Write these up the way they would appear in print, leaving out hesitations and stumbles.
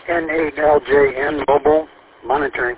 N8LJN Mobile Monitoring.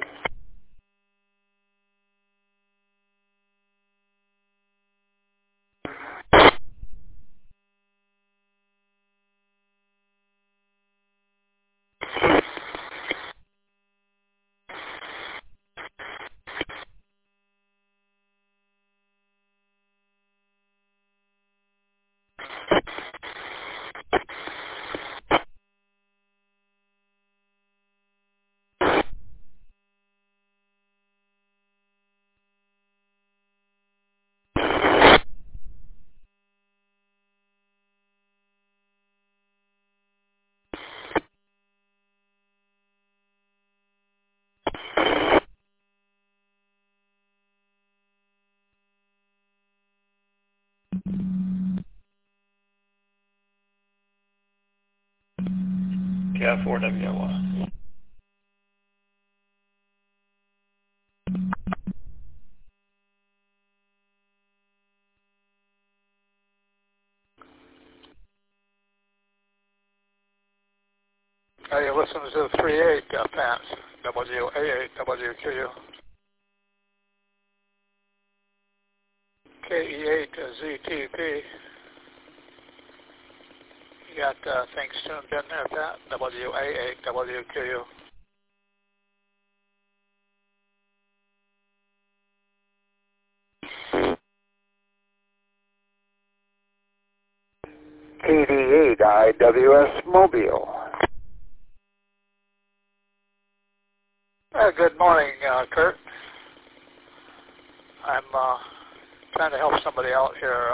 KF4WL1. You listen to 38 Pants, WA8WQU. KE8ZTP. You got things tuned in there, Pat? WA8WQU. KD8 IWS Mobile. Good morning, Kurt. I'm trying to help somebody out here.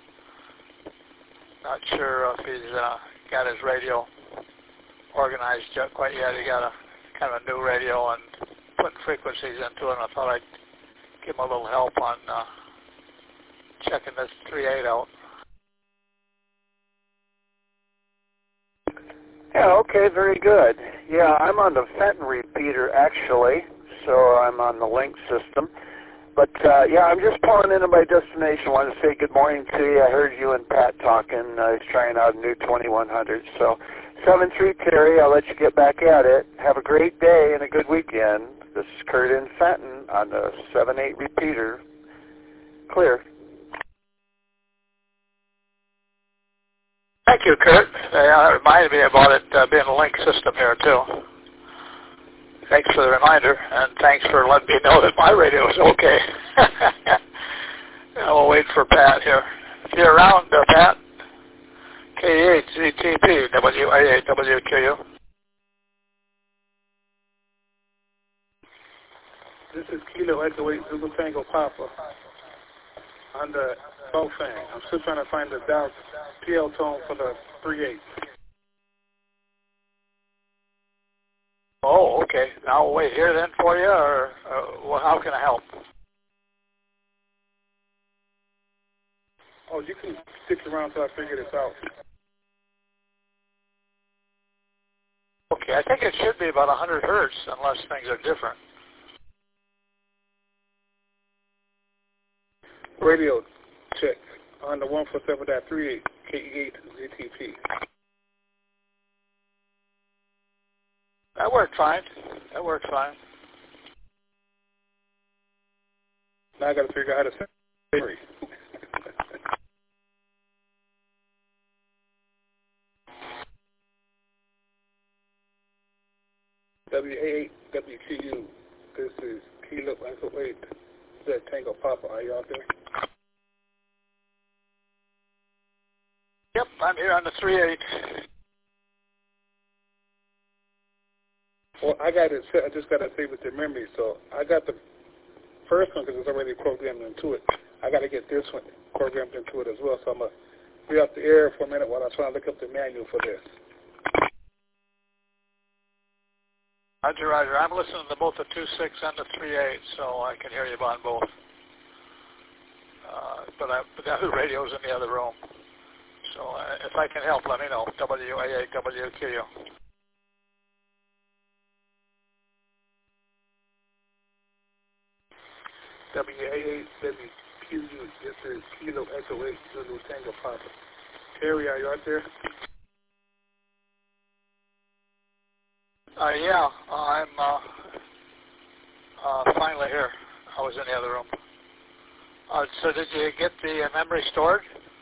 Not sure if he's got his radio organized quite yet. He got a kind of a new radio and putting frequencies into it. And I thought I'd give him a little help on checking this 3.8 out. Yeah, okay, very good. Yeah, I'm on the Fenton repeater actually, so I'm on the link system. But yeah, I'm just pulling into my destination. I want to say good morning to you. I heard you and Pat talking. He's trying out a new 2100. So 7-3 Terry, I'll let you get back at it. Have a great day and a good weekend. This is Kurt in Fenton on the 7-8 repeater. Clear. Thank you, Kurt. That reminded me about it being a link system here, too. Thanks for the reminder, and thanks for letting me know that my radio is okay. We'll wait for Pat here. If you're around, Pat, K8ZTP, WA8WQU. This is Kilo Echo 8 Zulu Tango Papa on the Bofang. I'm still trying to find the dial PL tone for the 3.8. Oh, okay. Now we'll wait here then for you, or well, how can I help? Oh, you can stick around till I figure this out. Okay, I think it should be about 100 hertz unless things are different. Radio check on the 147.38 KE8 ZTP. That worked fine. That worked fine. Now I got to figure out how to set it. WA8WQU. This is Kilo Echo 8 Z Tango Papa. Are you out there? Yep, I'm here on the 3.8. Well, I got it set. I just got to save it to memory. So I got the first one because it's already programmed into it. I got to get this one programmed into it as well. So I'm going to be off the air for a minute while I try to look up the manual for this. Roger, Roger. I'm listening to both the 2.6 and the 3.8, so I can hear you on both. But the other radio's in the other room. So if I can help, let me know. WA8WQU. WA8WQU. This is Kilo Echo 8 Zulu Tango Papa. Terry, are you out there? Yeah, I'm finally here. I was in the other room. So did you get the memory stored?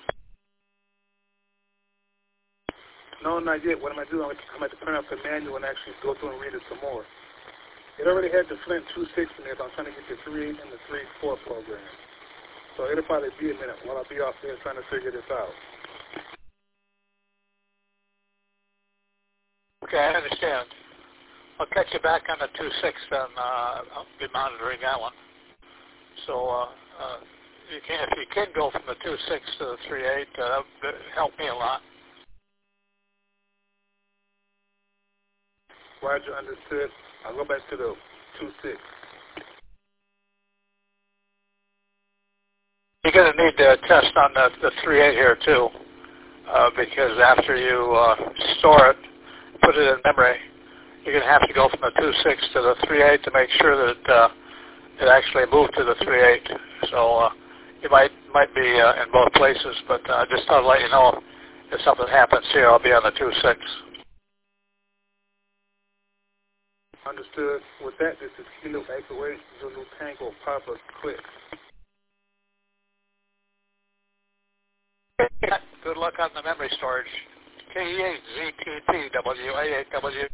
No, not yet. What I'm going to do, I'm going to print out the manual and actually go through and read it some more. It already had the Flint 2.6 in there, but I'm trying to get the 3.8 and the 3.4 program. So it'll probably be a minute while I'll be off there trying to figure this out. Okay, I understand. I'll catch you back on the 2.6 then. I'll be monitoring that one. So if you can go from the 2.6 to the 3.8, that would help me a lot. Roger, understood. I'll go back to the 2.6. You're going to need to test on the 3.8 here too, because after you store it, put it in memory, you're going to have to go from the 2.6 to the 3.8 to make sure that it actually moved to the 3.8. So you might be in both places, but just thought I'd let you know if something happens here, I'll be on the 2.6. Understood. With that, this is Kilo Echo 8, Zulu Tango Papa Click. Good luck on the memory storage. KE8ZTPWA8W.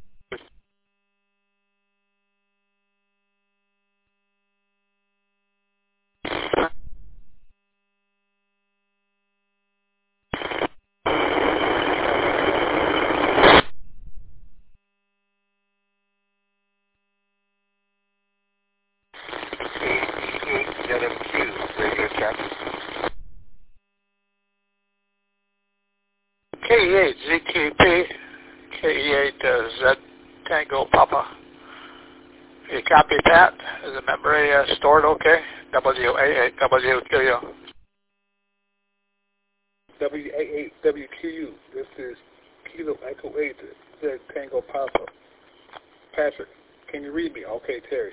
KE8ZTP, KE8Z Tango Papa. You copy that? Is the memory stored okay? WA8WQU. WA8WQU. This is Kilo Echo 8, Z Tango Papa. Patrick, can you read me? Okay, Terry.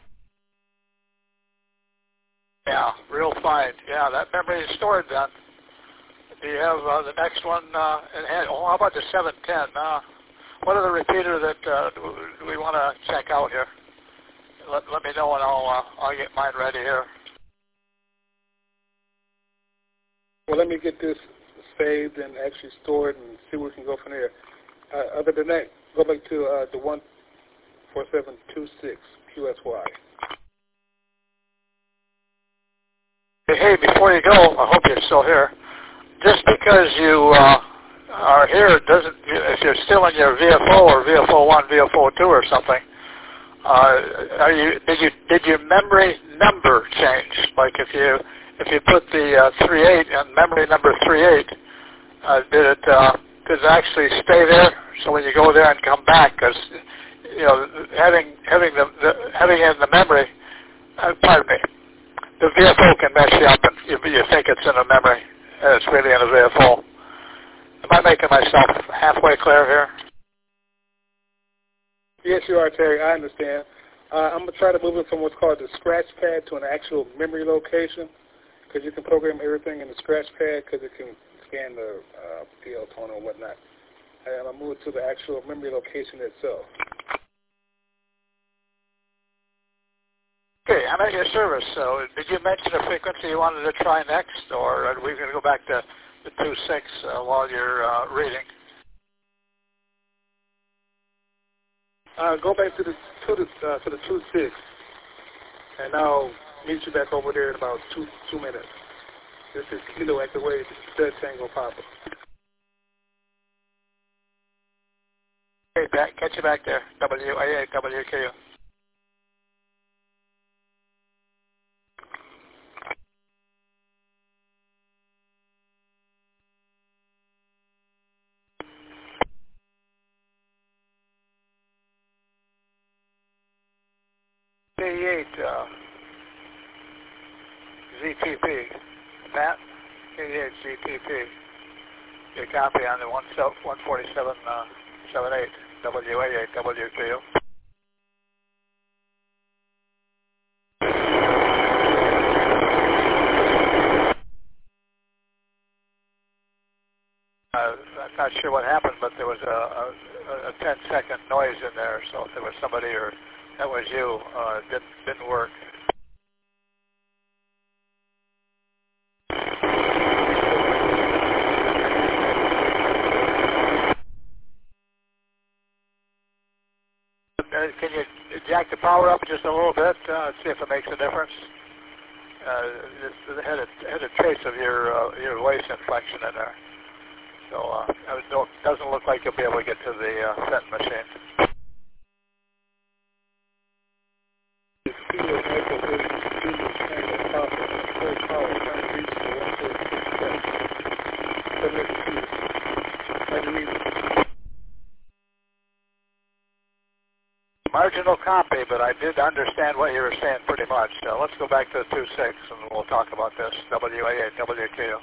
Yeah, real fine. Yeah, that memory is stored then. Do you have the next one in hand? Oh, how about the 710? What are the repeater that do we want to check out here? Let me know and I'll get mine ready here. Well, let me get this saved and actually stored and see where we can go from there. Other than that, go back to the 14726 QSY. Hey, before you go, I hope you're still here. Just because you are here doesn't. If you're still in your VFO or VFO1, VFO2 or something, did your memory number change? Like if you put the 3.8 and memory number 3.8, did it actually stay there? So when you go there and come back, because having it in the memory, pardon me, the VFO can mess you up, and you think it's in a memory. It's really in a VFO. Am I making myself halfway clear here? Yes, you are, Terry. I understand. I'm going to try to move it from what's called the scratch pad to an actual memory location, because you can program everything in the scratch pad because it can scan the PL tone and whatnot. And I'm going to move it to the actual memory location itself. Okay, I'm at your service. So did you mention a frequency you wanted to try next, or are we going to go back to the 2.6 while you're reading? Go back to the 2.6, and I'll meet you back over there in about two minutes. This is Kilo at the Wave, Z Tango Papa. Okay, catch you back there. WA8WQU. K8 ZTP. Matt, K8 ZTP. Your copy on the 147.78 WA8WQU. I'm not sure what happened, but there was a 10-second noise in there. So if there was somebody or that was you, it didn't work. Can you jack the power up just a little bit? See if it makes a difference. It had a trace of your voice inflection in there, so it doesn't look like you'll be able to get to the Fenton machine. Marginal copy, but I did understand what you were saying pretty much. Let's go back to the 2.6 and we'll talk about this. WA8, WQ.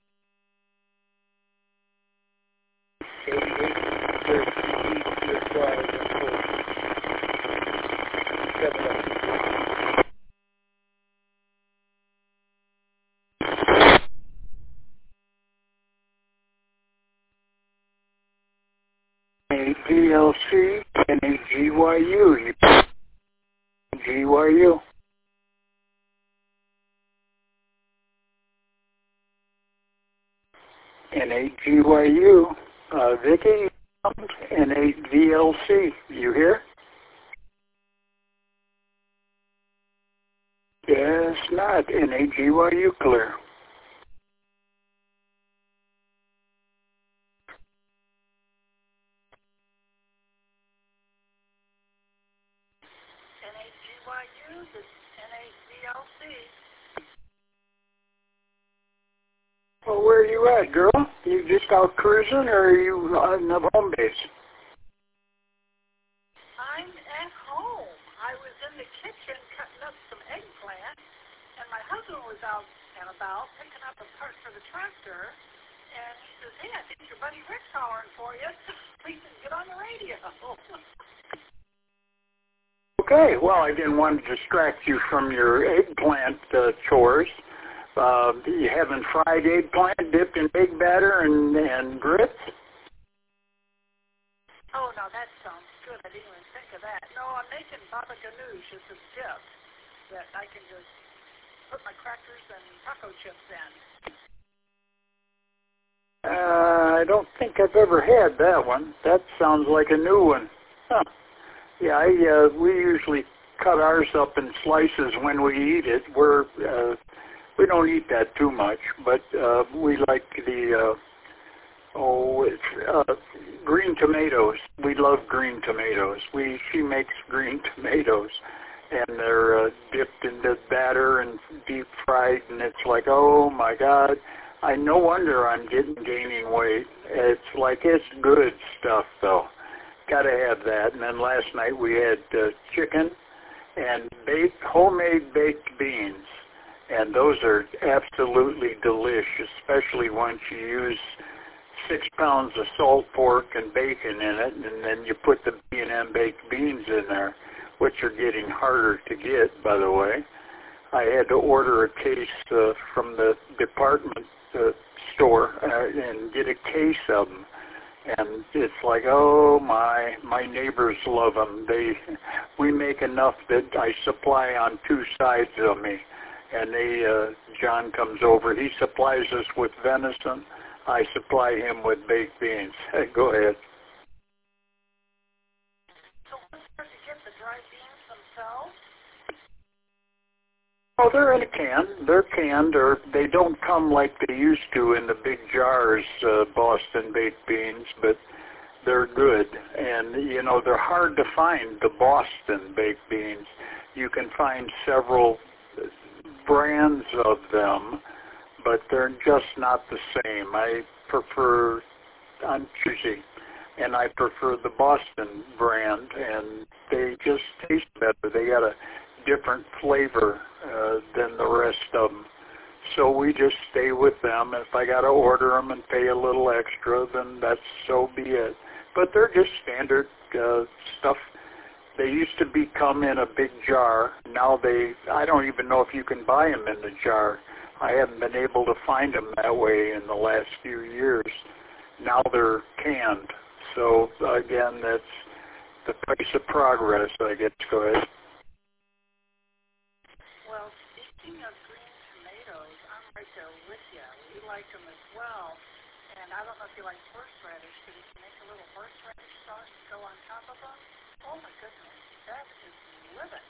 VLC and a GYU. GYU. And a GYU. Vicky and a VLC. You hear? Yes, not. And a GYU clear. Well, where are you at, girl? You just out cruising, or are you on the home base? I'm at home. I was in the kitchen cutting up some eggplant, and my husband was out and about picking up a part for the tractor, and he says, "Hey, I think your buddy Rick's hollering for you. Please get on the radio." Okay, well, I didn't want to distract you from your eggplant chores. You having fried eggplant dipped in egg batter and grits? Oh, no, that sounds good. I didn't even think of that. No, I'm making baba ganoush. It's a dip that I can just put my crackers and taco chips in. I don't think I've ever had that one. That sounds like a new one. Huh. Yeah, we usually cut ours up in slices when we eat it. We don't eat that too much, but we like the green tomatoes. We love green tomatoes. She makes green tomatoes, and they're dipped into batter and deep fried, and it's like, oh my God! No wonder I'm gaining weight. It's good stuff though. Got to have that. And then last night we had chicken and homemade baked beans. And those are absolutely delicious, especially once you use 6 pounds of salt pork and bacon in it, and then you put the B&M baked beans in there, which are getting harder to get, by the way. I had to order a case from the department store and get a case of them. And it's like, oh my neighbors love them. We make enough that I supply on 2 sides of me. And John comes over. He supplies us with venison. I supply him with baked beans. Go ahead. So what's there to get the dry beans themselves? Oh, they're in a can. They're canned, or they don't come like they used to in the big jars, Boston baked beans, but they're good. And, they're hard to find, the Boston baked beans. You can find several brands of them, but they're just not the same. I'm choosy, and I prefer the Boston brand, and they just taste better. They got a different flavor than the rest of them. So we just stay with them. If I got to order them and pay a little extra, then that's so be it. But they're just standard stuff. They used to come in a big jar. Now I don't even know if you can buy them in the jar. I haven't been able to find them that way in the last few years. now they're canned. So again, that's the price of progress, I guess. Go ahead. Well, speaking of green tomatoes, I'm right there with you. We like them as well. And I don't know if you like horseradish, but if you make a little horseradish sauce to go on top of them, oh my goodness, that is living.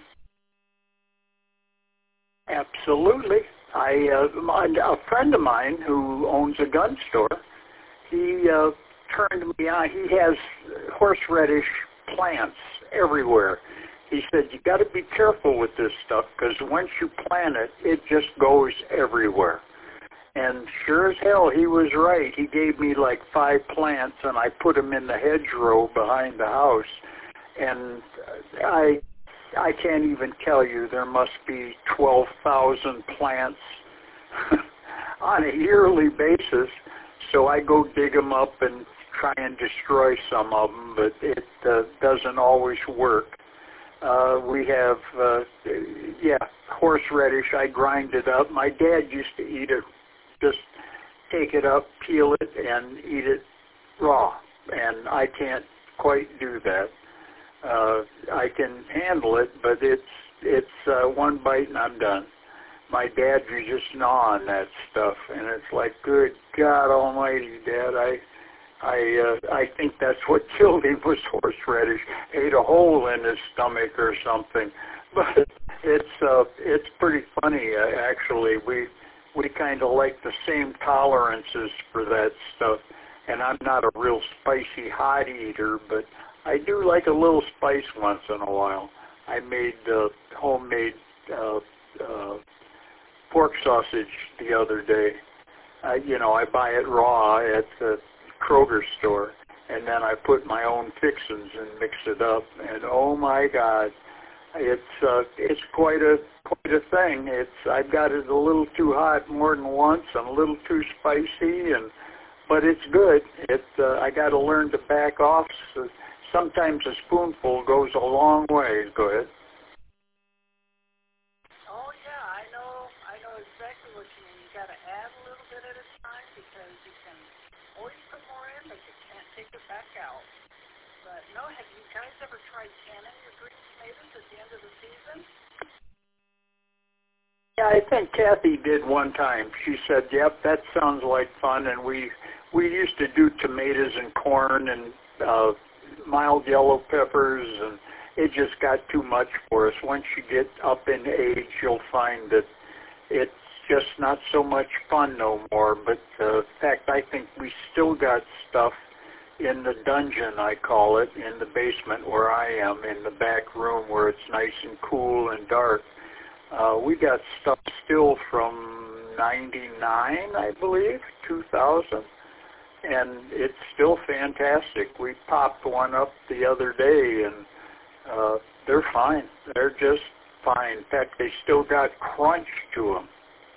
Absolutely. A friend of mine who owns a gun store, he turned me on. He has horseradish plants everywhere. He said, you got to be careful with this stuff because once you plant it, it just goes everywhere. And sure as hell, he was right. He gave me like 5 plants, and I put them in the hedgerow behind the house. And I can't even tell you, there must be 12,000 plants on a yearly basis. So I go dig them up and try and destroy some of them, but it doesn't always work. We have, horseradish. I grind it up. My dad used to eat it, just take it up, peel it, and eat it raw. And I can't quite do that. I can handle it, but it's one bite and I'm done. My dad would just gnaw on that stuff, and it's like, good God Almighty, Dad, I think that's what killed him was horseradish. Ate a hole in his stomach or something. But it's pretty funny actually. We kind of like the same tolerances for that stuff, and I'm not a real spicy hot eater, but I do like a little spice once in a while. I made homemade pork sausage the other day. I buy it raw at the Kroger store, and then I put my own fixins and mix it up. And oh my God, it's quite a thing. I've got it a little too hot more than once, and a little too spicy, but it's good. I got to learn to back off. So sometimes a spoonful goes a long way. Go ahead. Oh yeah, I know exactly what you mean. You got to add a little bit at a time because you can always put more in, but you can't take it back out. But no, have you guys ever tried canning your green tomatoes at the end of the season? Yeah, I think Kathy did one time. She said, "Yep, that sounds like fun." And we used to do tomatoes and corn and mild yellow peppers, and it just got too much for us. Once you get up in age, you'll find that it's just not so much fun no more. But in fact, I think we still got stuff in the dungeon, I call it, in the basement where I am, in the back room where it's nice and cool and dark. We got stuff still from 99, I believe, 2000. And it's still fantastic. We popped one up the other day, and they're fine. They're just fine. In fact, they still got crunch to them.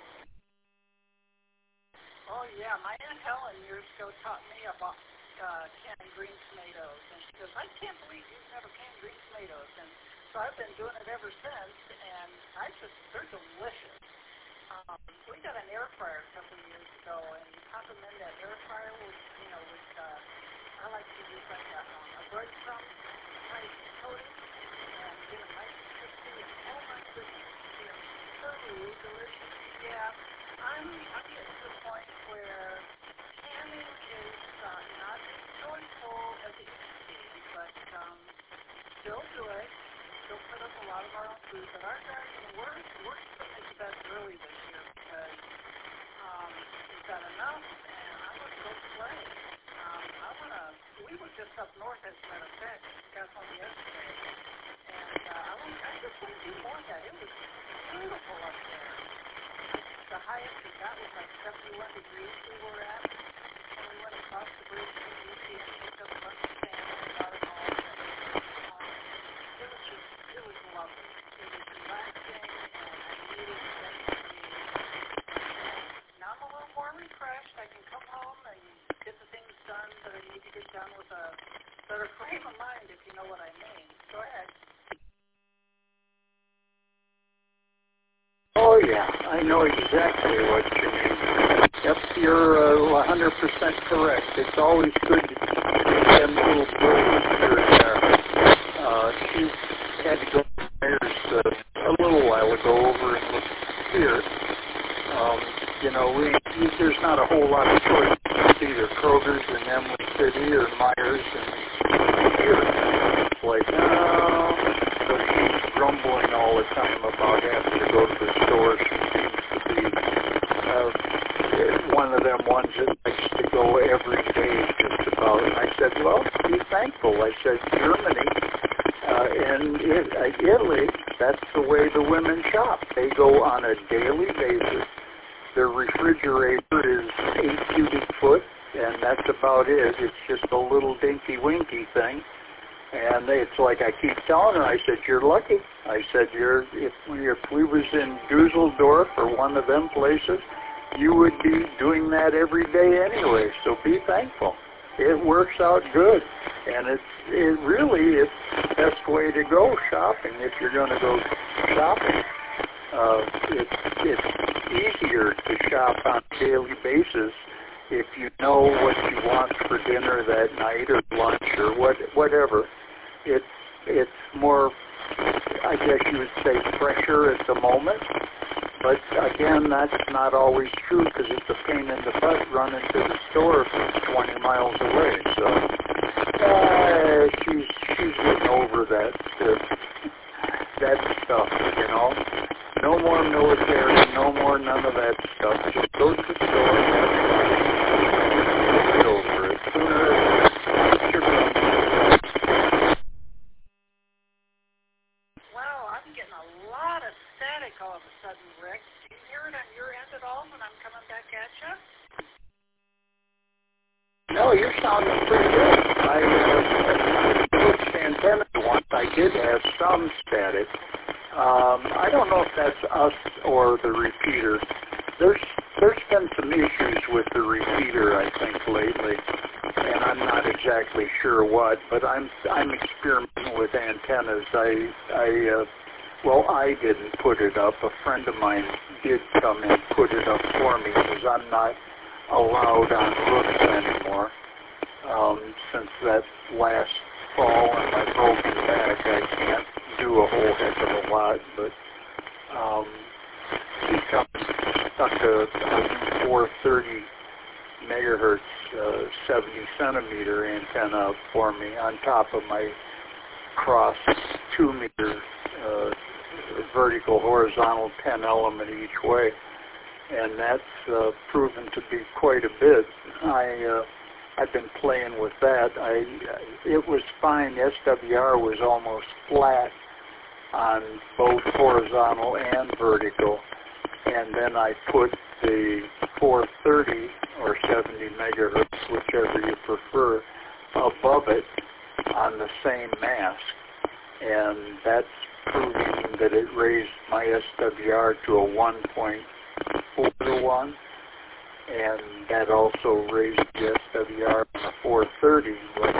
Oh, yeah. My Aunt Helen years ago taught me about canning green tomatoes. And she goes, I can't believe you've never canned green tomatoes. And so I've been doing it ever since, and they're delicious. We got an air fryer a couple of years ago, and you pop them in that air fryer with I like to use like a breadcrumb type coating and get them nice and crispy, and oh my goodness, they're so delicious. Yeah, I'm getting to the point where canning is not as joyful as it used to be, but still good. Still put up a lot of our own food, but our garden, we're putting it to bed early this year because we've got enough, and I want to go play. We were just up north, as a matter of fact, got home yesterday, and I just want to do more of that. It was beautiful up there. The highest we got was like 71 degrees we were at, and we went across the bridge to UC and picked up a bunch of sand and got it home. It was lovely. It was relaxing, and I needed that to be. Now I'm a little more refreshed. I can come home and get the things done that I need to get done with a better frame of mind, if you know what I mean. Go ahead. Oh, yeah. I know exactly what you mean. Yep, you're 100% correct. It's always good to get them little blows here and there. She had to go to Myers a little while ago over in here. There's not a whole lot of choice. It's either Kroger's in Emily City or Myers and here. It's like, no. So she's grumbling all the time about having to go to the store. She seems to be one of them ones that likes to go every day just about. And I said, well, be thankful. I said, Germany and Italy, that's the way the women shop. They go on a daily basis. Their refrigerator is 8 cubic foot, and that's about it. It's just a little dinky-winky thing. And it's like I keep telling her, I said, you're lucky. I said, if we was in Dusseldorf or one of them places, you would be doing that every day anyway, so be thankful. It works out good, and it really is the best way to go shopping if you're going to go shopping. It's easier to shop on a daily basis if you know what you want for dinner that night or lunch or whatever. It's more, I guess you would say, fresher at the moment. But again, that's not always true because it's a pain in the butt running to the store from 20 miles away. So she's getting over that stuff, No more military, no more none of that stuff. Just go to the store and have fun. Get over it. Wow, I'm getting a lot of static all of a sudden, Rick. Do you hear it on your end at all when I'm coming back at you? No, you're sounding pretty good. I switched antenna once. I did have some static. I don't know if that's us or the repeater. There's been some issues with the repeater, I think, lately, and I'm not exactly sure what. But I'm experimenting with antennas. I didn't put it up. A friend of mine did come and put it up for me because I'm not allowed on roofs anymore. Since that last fall and my broken back, I can't do a whole heck of a lot, but he stuck a 430 megahertz 70 centimeter antenna up for me on top of my cross 2 meter vertical horizontal 10 element each way, and that's proven to be quite a bit. I've been playing with that. It was fine. SWR was almost flat on both horizontal and vertical, and then I put the 430 or 70 megahertz, whichever you prefer, above it on the same mask, and that's proving that it raised my SWR to a 1.4 to 1. And that also raised the SWR on a 430, but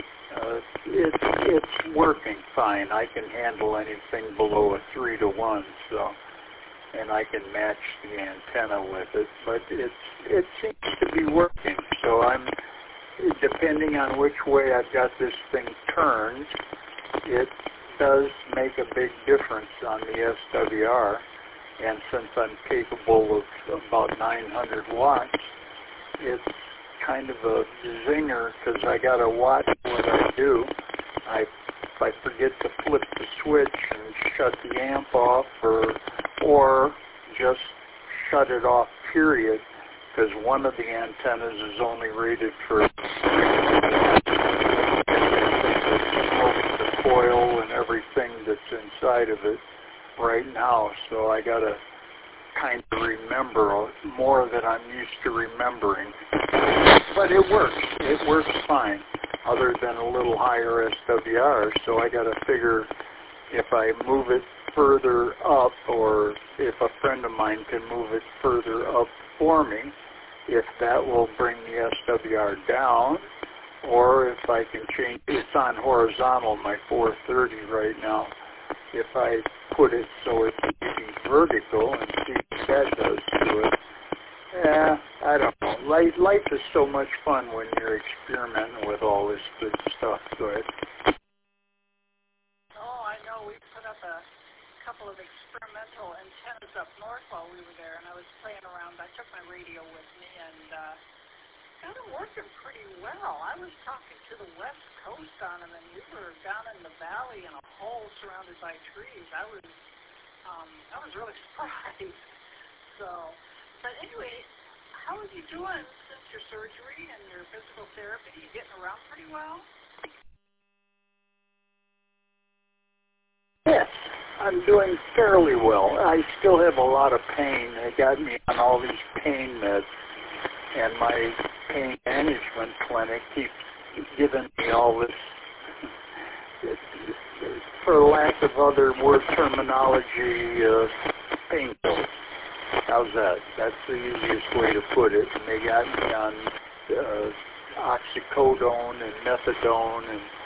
it's working fine. I can handle anything below a 3 to 1, so, and I can match the antenna with it, but it seems to be working. So depending on which way I've got this thing turned, it does make a big difference on the SWR. And since I'm capable of about 900 watts, it's kind of a zinger because I got to watch what I do. If I forget to flip the switch and shut the amp off or just shut it off, period, because one of the antennas is only rated for the coil and everything that's inside of it right now, so I got to kind of remember more than I'm used to remembering. But it works. It works fine, other than a little higher SWR, so I got to figure if I move it further up, or if a friend of mine can move it further up for me, if that will bring the SWR down, or if I can change. It's on horizontal, my 430 right now. If I put it so it's vertical and see what that does to it, I don't know. Life is so much fun when you're experimenting with all this good stuff. Go ahead. Oh, I know. We put up a couple of experimental antennas up north while we were there, and I was playing around. I took my radio with me and got them working pretty well. I was talking to the West Coast on them, and you were down in the valley in a hole surrounded by trees. I was really surprised. So, but anyway, how are you doing since your surgery and your physical therapy? You getting around pretty well? Yes, I'm doing fairly well. I still have a lot of pain. They got me on all these pain meds, and my pain management clinic keeps giving me all this, for lack of other word terminology, painkillers. How's that? That's the easiest way to put it. And they got me on oxycodone and methadone,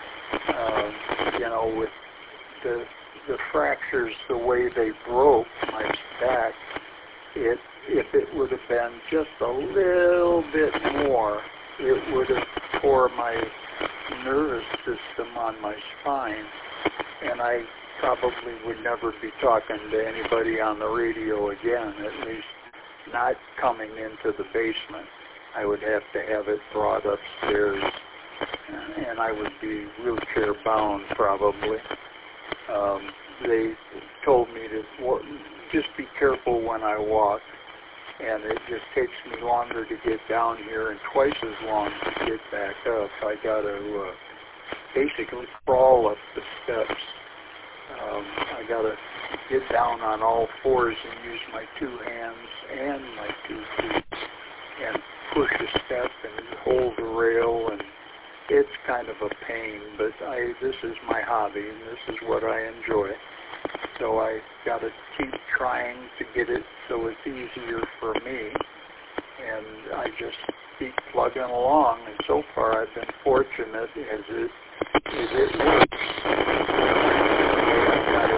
and with the fractures the way they broke my back, if it would have been just a little bit more, it would have tore my nervous system on my spine, and I probably would never be talking to anybody on the radio again, at least not coming into the basement. I would have to have it brought upstairs, and I would be wheelchair bound probably. They told me to just be careful when I walk, and it just takes me longer to get down here and twice as long to get back up. I got to basically crawl up the steps. I got to get down on all fours and use my two hands and my 2 feet and push a step and hold the rail, and it's kind of a pain, but this is my hobby and this is what I enjoy. So I got to keep trying to get it so it's easier for me, and I just keep plugging along, and so far I've been fortunate as it works. I've got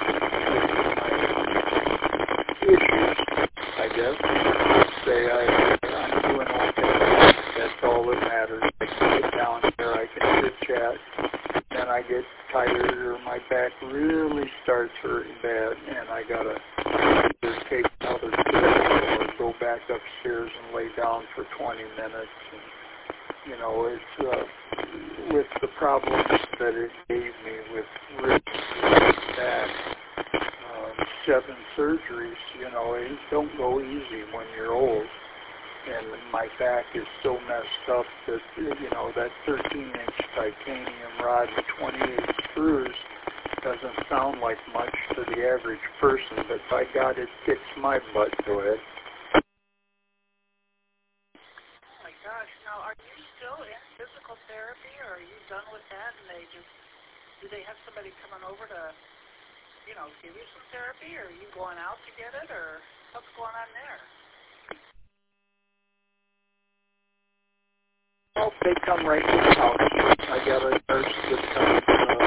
issues, I guess. Say I'm doing okay. That's all that matters. I can get down there, I can chit-chat, then I get tired or my back really starts hurting bad, and I got to either take another pill or go back upstairs and lay down for 20 minutes. And, it's with the problems that it gave me with ribs, back, 7 surgeries, it don't go easy when you're old. And my back is so messed up that, that 13-inch titanium rod and 28 screws doesn't sound like much to the average person, but by God, it kicks my butt. Go ahead. Oh my gosh, now are you still in physical therapy, or are you done with that, and do they have somebody coming over to, give you some therapy, or are you going out to get it, or what's going on there? Well, they come right to the house. I got a nurse that comes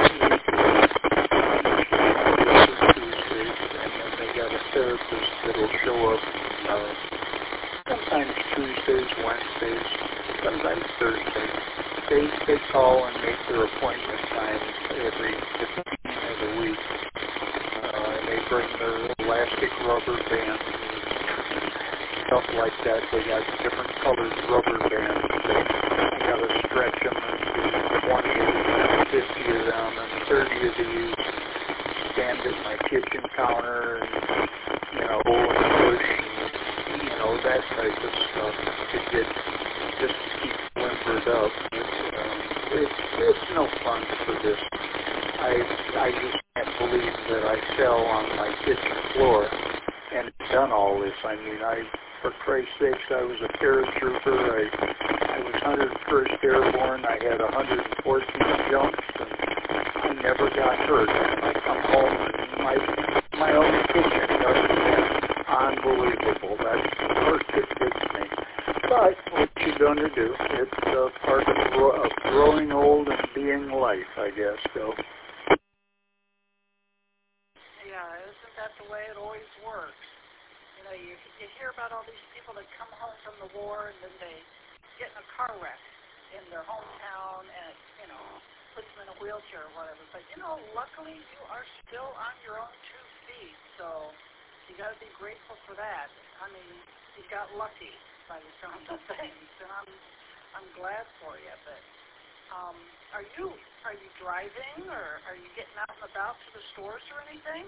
Tuesdays, and then they got a therapist that'll show up sometimes Tuesdays, Wednesdays, sometimes Thursdays. They call and make their appointment time every beginning of the week, and they bring their elastic rubber bands and stuff like that. They got different colored rubber bands. I got to stretch them and do 20 of them, 50 of them, and 30 of these. Stand at my kitchen counter and, push, that type of stuff to just keep limbered up. It's no fun for this. I just can't believe that I fell on my kitchen floor and done all this. For Christ's sakes, I was a paratrooper. I was 101st Airborne. I had 114 jumps, and I never got hurt. And I come home, and my own kitchen doesn't have unbelievable. That's the part that gets me. But what you gonna do? It's part of growing old and being life, I guess. So. Yeah, isn't that the way it always works? You know, you hear about all these people that come home from the war and then they get in a car wreck in their hometown and it, you know, puts them in a wheelchair or whatever. But, you know, luckily you are still on your own 2 feet, so you got to be grateful for that. I mean, you got lucky by the sound of things, and I'm glad for you. But are you driving or are you getting out and about to the stores or anything?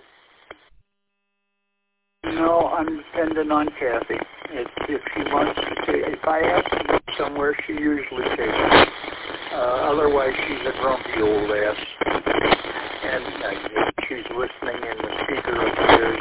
No, I'm dependent on Kathy. If she wants to take, if I ask to go somewhere, she usually takes me. Otherwise, she's a grumpy old ass. And she's listening in the speaker upstairs.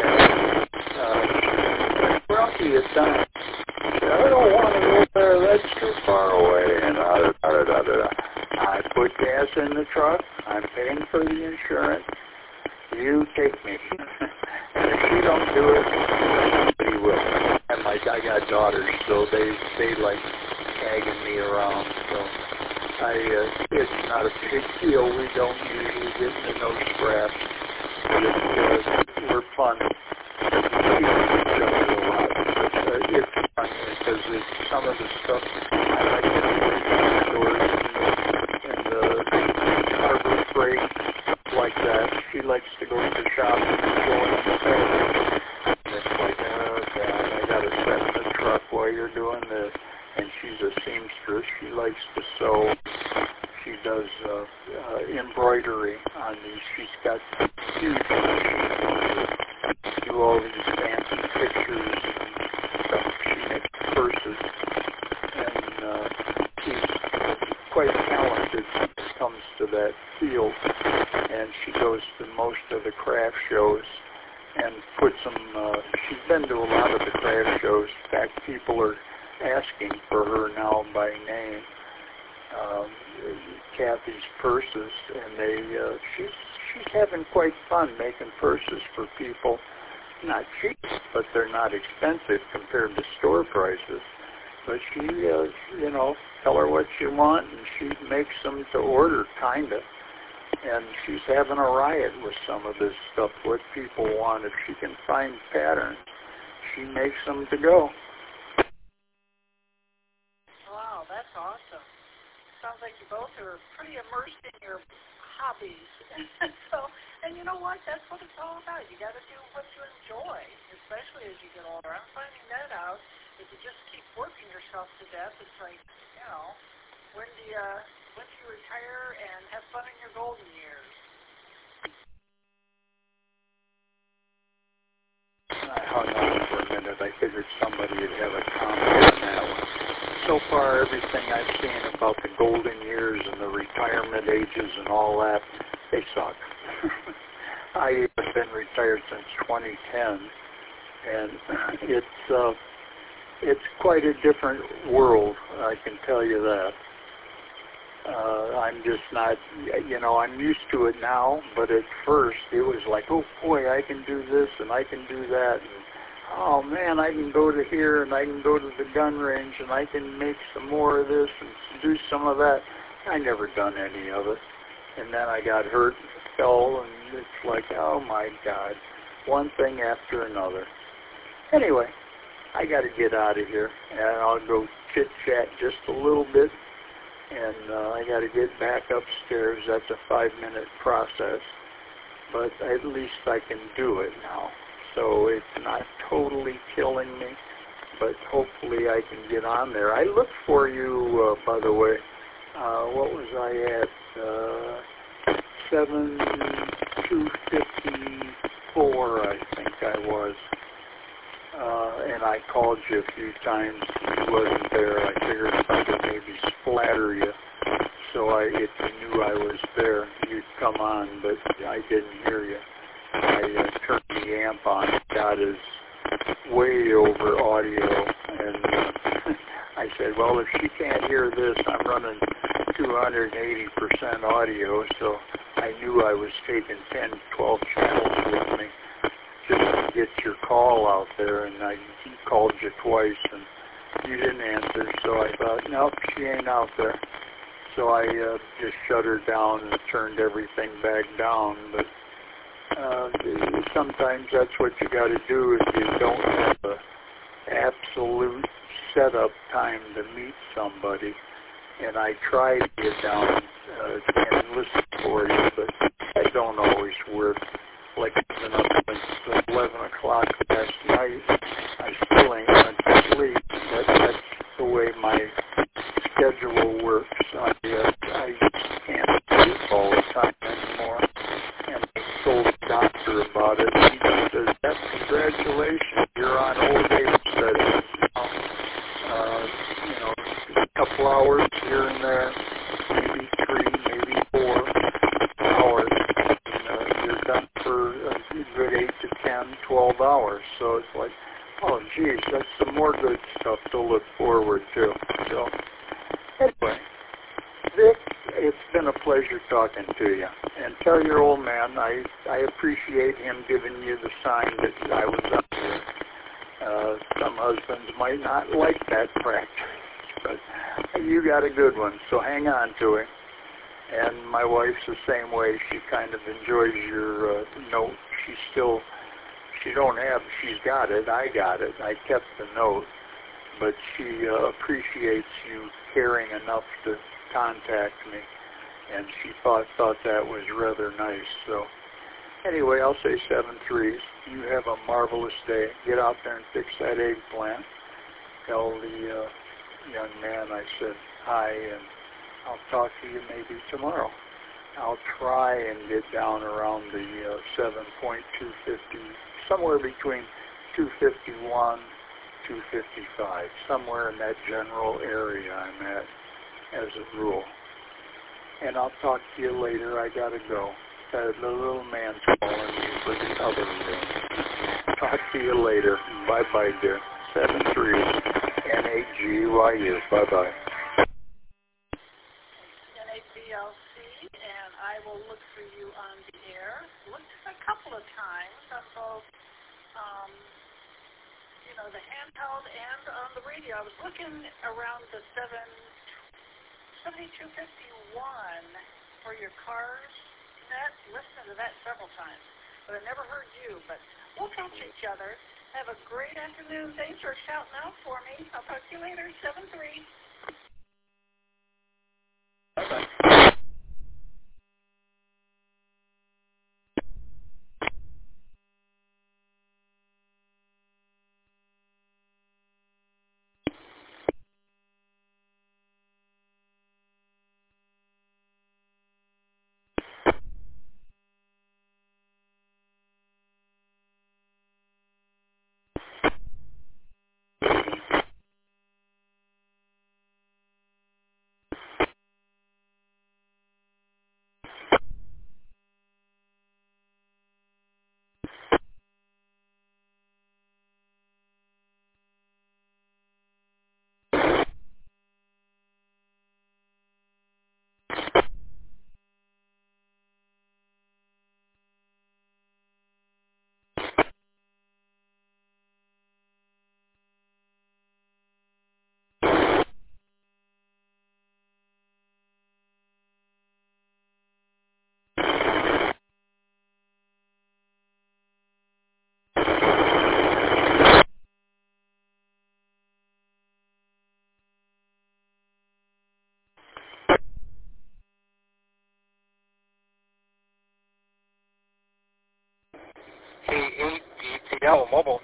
She's grumpy at times. I don't want to go there. That's too far away. And I put gas in the truck. I'm paying for the insurance. You take me. And if you don't do it, somebody will. And I got daughters, so they like tagging me around. So it's not a big deal. We don't usually get into no scraps. We're fun. It's fun because some of the stuff I like to do in the stores and the Harbor Freight, stuff like that. She likes to go to the shop and go in the store. And it's like, oh God, I got to set in the truck while you're doing this. And she's a seamstress. She likes to sew. She does embroidery on these. She's got huge machines to do all these fancy pictures and stuff. She makes purses. And she's quite talented when it comes to that field. And she goes to most of the craft shows and puts them, she's been to a lot of the craft shows. In fact, people are asking for her now by name. Kathy's purses, and she's having quite fun making purses for people. Not cheap, but they're not expensive compared to store prices. But she, tell her what you want, and she makes them to order, kinda. And she's having a riot with some of this stuff, what people want. If she can find patterns, she makes them to go. Wow, that's awesome. Sounds like you both are pretty immersed in your hobbies. And you know what? That's what it's all about. You got to do what you enjoy, especially as you get older. I'm finding that out. If you just keep working yourself to death, it's like, when do you retire and have fun in your golden years? I hung on for a minute. I figured somebody would have a comment on that one. So far, everything I've seen about the golden years and the retirement ages and all that, they suck. I have been retired since 2010, and it's quite a different world, I can tell you that. I'm just not, I'm used to it now, but at first it was like, oh boy, I can do this and I can do that. And, oh man, I can go to here and I can go to the gun range and I can make some more of this and do some of that. I never done any of it. And then I got hurt, fell, and it's like, oh my God, one thing after another. Anyway, I got to get out of here, and I'll go chit-chat just a little bit. And I got to get back upstairs. That's a 5-minute process, but at least I can do it now. So it's not totally killing me, but hopefully I can get on there. I looked for you, by the way. What was I at? 7254, I think I was. And I called you a few times. You wasn't there. I figured if I could maybe splatter you. So if you knew I was there, you'd come on, but I didn't hear you. I turned the amp on. Got his way over audio. And I said, well, if she can't hear this, I'm running 280% audio. So I knew I was taking 10, 12 channels with me just to get your call out there, and I called you twice, and you didn't answer, so I thought, nope, she ain't out there. So I just shut her down and turned everything back down, but sometimes that's what you got to do if you don't have an absolute setup time to meet somebody. And I try to get down and listen for you, but I don't always work. Like I've been up since 11 o'clock last night. I still ain't went to sleep. That's the way my schedule works. I can't do it all the time anymore. And I told the doctor about it. He says, "That's congratulations. You're on old age studies. A couple hours here and there, maybe 3, maybe 4 hours. And, you're done for a good 8 to 10, 12 hours. So it's like, oh, geez, that's some more good stuff to look forward to." So, anyway, Vic, it's been a pleasure talking to you. And tell your old man I appreciate him giving you the sign that I was up here. Some husbands might not like that practice, but you got a good one, so hang on to it. And my wife's the same way. She kind of enjoys your note. She's got it. I got it. I kept the note. But she appreciates you caring enough to contact me. And she thought that was rather nice. So anyway, I'll say 7-3. You have a marvelous day. Get out there and fix that eggplant. Tell the young man I said hi, and I'll talk to you maybe tomorrow. I'll try and get down around the 7.250, somewhere between 251, 255, somewhere in that general area I'm at as a rule. And I'll talk to you later. I gotta go. The little man's calling me for the other room. Talk to you later. Bye-bye, dear. 7-3, NAGYU. Bye-bye. NABLC, and I will look for you on the air. Looked a couple of times on both, the handheld and on the radio. I was looking around the 7251 for your cars net. Listened to that several times, but I never heard you. But we'll catch each other. Have a great afternoon. Thanks for shouting out for me. I'll talk to you later. 7-3. Bye-bye. K8 DTL Mobile.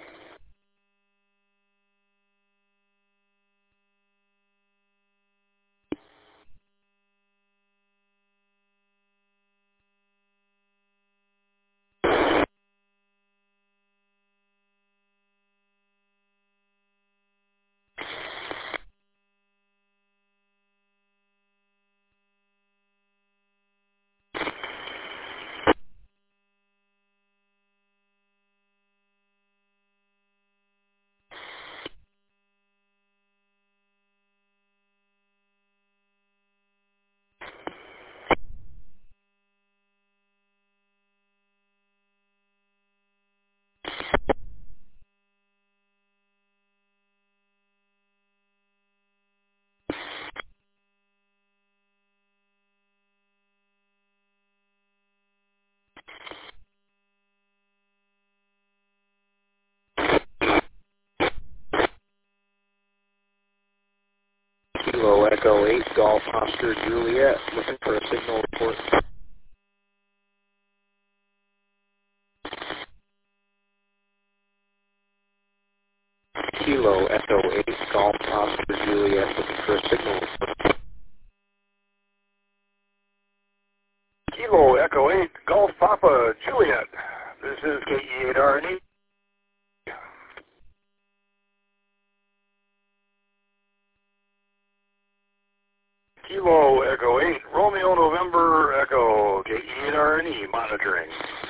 Echo 8, Golf Oscar Juliet, looking for a signal report. Kilo Echo 8, Golf Oscar Juliet, looking for a signal report. Kilo Echo 8, Golf Papa Juliet. This is KE8RNE. Kilo Echo 8, Romeo November Echo, KE8RNE monitoring.